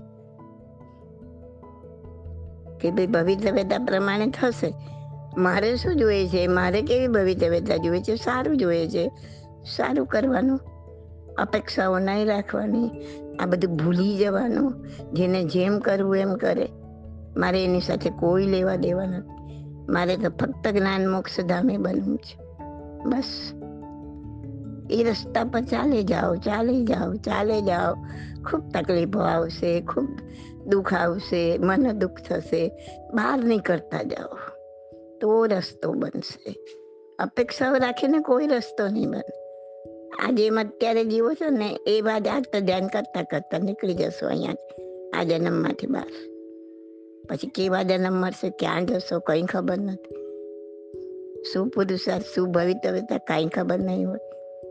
કે ભાઈ ભવિતવ્યતા પ્રમાણે થશે. મારે શું જોઈએ છે, મારે કેવી ભવિતવ્યતા જોઈએ છે? સારું જોઈએ છે, સારું કરવાનું, અપેક્ષાઓ નહીં રાખવાની, આ બધું ભૂલી જવાનું. જેને જેમ કરવું એમ કરે, મારે એની સાથે કોઈ લેવા દેવા નથી. મારે તો ફક્ત જ્ઞાન મોક્ષ ધામે બનવું છે, બસ. એ રસ્તા પર ચાલે જાઓ. ખૂબ તકલીફો આવશે, ખૂબ દુઃખ આવશે, મન દુઃખ થશે, બહાર નીકળતા જાઓ તો રસ્તો બનશે. અપેક્ષાઓ રાખીને કોઈ રસ્તો નહીં બને. આ જેમ અત્યારે જીવો છો ને એ વાત ધ્યાન કરતા નીકળી જશો અહીંયાથી, આ જન્મમાંથી બહાર. પછી કેવા જન્મ મળશે, ક્યાં જશો, કઈ ખબર નથી. શું પુરુષાર્થ, શું ભવિતવ્યતા કાંઈ ખબર નહીં હોય.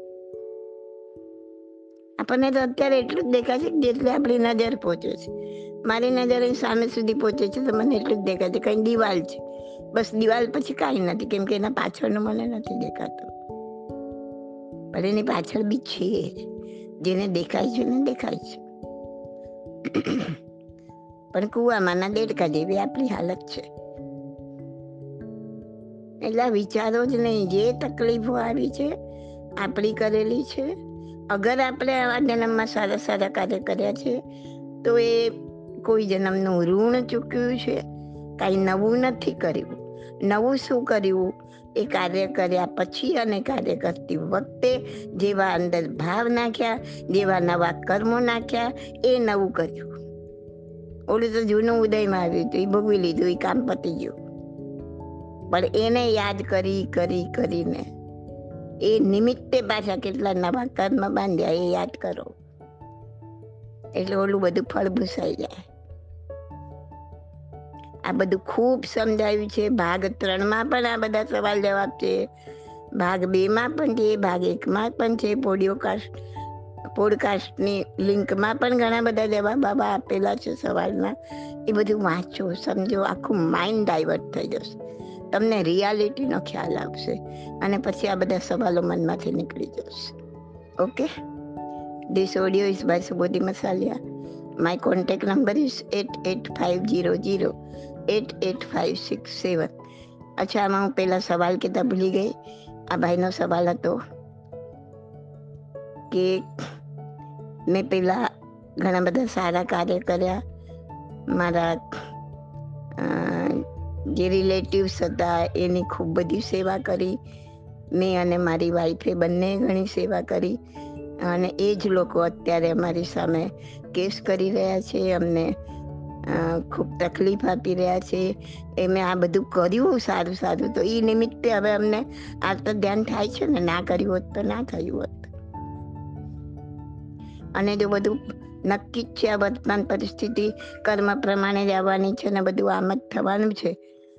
આપણને તો અત્યારે એટલું જ દેખાય છે જેટલી આપણી નજર પહોંચે છે. મારી નજર અહીં સામે સુધી પહોંચે છે તો મને એટલું જ દેખાય છે કંઈ દિવાલ છે, બસ દિવાલ પછી કાંઈ નથી, કેમ કે એના પાછળનું મને નથી દેખાતું. પણ એની પાછળ બી છે, જેને દેખાય છે ને દેખાય છે. પણ કુવામાંના દેડકા જેવી આપણી હાલત છે. એટલે વિચારો જ નહીં, જે તકલીફો આવી છે આપણી કરેલી છે. અગર આપણે આવા જન્મમાં સારા સારા કાર્ય કર્યા છે તો એ કોઈ જન્મનું ઋણ ચૂક્યું છે, કાંઈ નવું નથી કર્યું. નવું શું કર્યું? એ કાર્ય કર્યા પછી અને કાર્ય કરતી વખતે જેવા અંદર ભાવ નાખ્યા, જેવા નવા કર્મો નાખ્યા, એ નવું કર્યું. ઓલું તો જૂનું ઉદયમાં આવ્યું હતું, એ ભોગવી લીધું, એ કામ પતી ગયું. પણ એને યાદ કરીને એ નિમિત્તે પાછા કેટલા નવા કર્મ બાંધ્યા એ યાદ કરો, એટલે ઓલું બધું ફળ ભૂસાઈ જાય. આ બધું ખૂબ સમજાવ્યું છે. ભાગ 3 પણ આ બધા સવાલ જવાબ છે, ભાગ 2 પણ છે, ભાગ 1 પણ છે. પોડકાસ્ટની લિંકમાં પણ ઘણા બધા જવાબ બાબા આપેલા છે સવાલના. એ બધું વાંચો, સમજો, આખું માઇન્ડ ડાયવર્ટ થઈ જશે, તમને રિયાલિટીનો ખ્યાલ આવશે અને પછી આ બધા સવાલો મનમાંથી નીકળી જશે. Okay, this audio is by Subodhi Masaliya. My contact number is 8850088567. અચ્છા, આમાં હું પહેલા સવાલ કહેતા ભૂલી ગઈ. આ ભાઈનો સવાલ હતો કે મેં પહેલાં ઘણા બધા સારા કાર્ય કર્યા, મારા જે રિલેટિવ્સ હતા એની ખૂબ બધી સેવા કરી મેં, અને મારી વાઈફે બંને ઘણી સેવા કરી, અને એ જ લોકો અત્યારે અમારી સામે કેસ કરી રહ્યા છે, અમને ખૂબ તકલીફ આપી રહ્યા છે. મેં આ બધું કર્યું સારું, તો એ નિમિત્તે હવે અમને આ તો ધ્યાન થાય છે ને, ના કર્યું હોત તો ના થયું હોત. અને જો બધું નક્કી જ છે, આ વર્તમાન પરિસ્થિતિ કર્મ પ્રમાણે જ આવવાની છે ને બધું આમ જ થવાનું છે,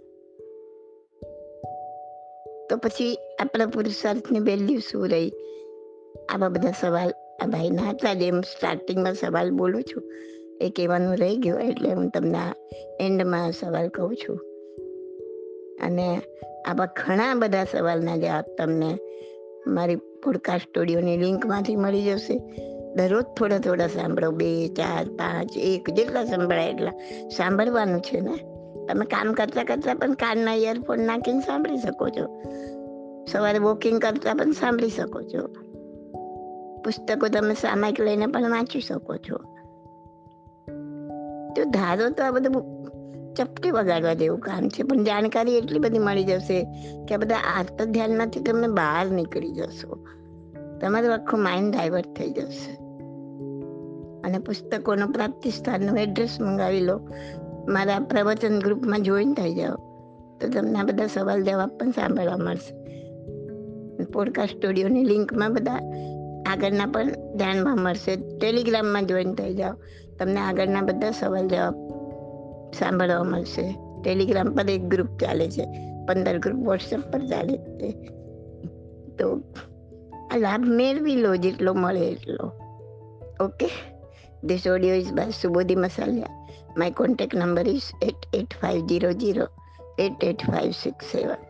તો પછી આપણા પુરુષાર્થની વેલ્યુ શું રહી? આવા બધા સવાલ આ ભાઈના હતા. જેમ સ્ટાર્ટિંગમાં સવાલ બોલું છું એ કહેવાનું રહી ગયું, એટલે હું તમને એન્ડમાં સવાલ કહું છું. અને આવા ઘણા બધા સવાલના જવાબ તમને મારી પોડકાસ્ટ ઓડિયોની લિંકમાંથી મળી જશે. દરરોજ થોડા સાંભળો, 2, 4, 5, 1 જેટલા સંભળાય એટલા સાંભળવાનું છે ને. તમે કામ કરતા પણ કાનના ઇયરફોન નાખીને સાંભળી શકો છો, સવારે વોકિંગ કરતા પણ સાંભળી શકો છો, પુસ્તકો તમે સામાયિક લઈને પણ વાંચી શકો છો. તો ધારો તો આ બધું ચપટી વગાડવા જેવું કામ છે, પણ જાણકારી એટલી બધી મળી જશે કે આ બધા આર્ત ધ્યાનમાંથી તમે બહાર નીકળી જશો, તમારું આખું માઇન્ડ ડાયવર્ટ થઈ જશે. અને પુસ્તકોનું પ્રાપ્તિ સ્થાનનું એડ્રેસ મંગાવી લો, મારા પ્રવચન ગ્રુપમાં જોઈન થઈ જાઓ, તો તમને આ બધા સવાલ જવાબ પણ સાંભળવા મળશે. પોડકાસ્ટ ઓડિયોની લિંકમાં બધા આગળના પણ ધ્યાનમાં મળશે. ટેલિગ્રામમાં જોઈન થઈ જાઓ, તમને આગળના બધા સવાલ જવાબ સાંભળવા મળશે. ટેલિગ્રામ પર એક ગ્રુપ ચાલે છે, 15 ગ્રુપ વોટ્સએપ પર ચાલે છે. તો આ લાભ મેળવી લો જેટલો મળે એટલો. Okay, this audio is by Subodhi Masaliya. My contact number is 8850088567.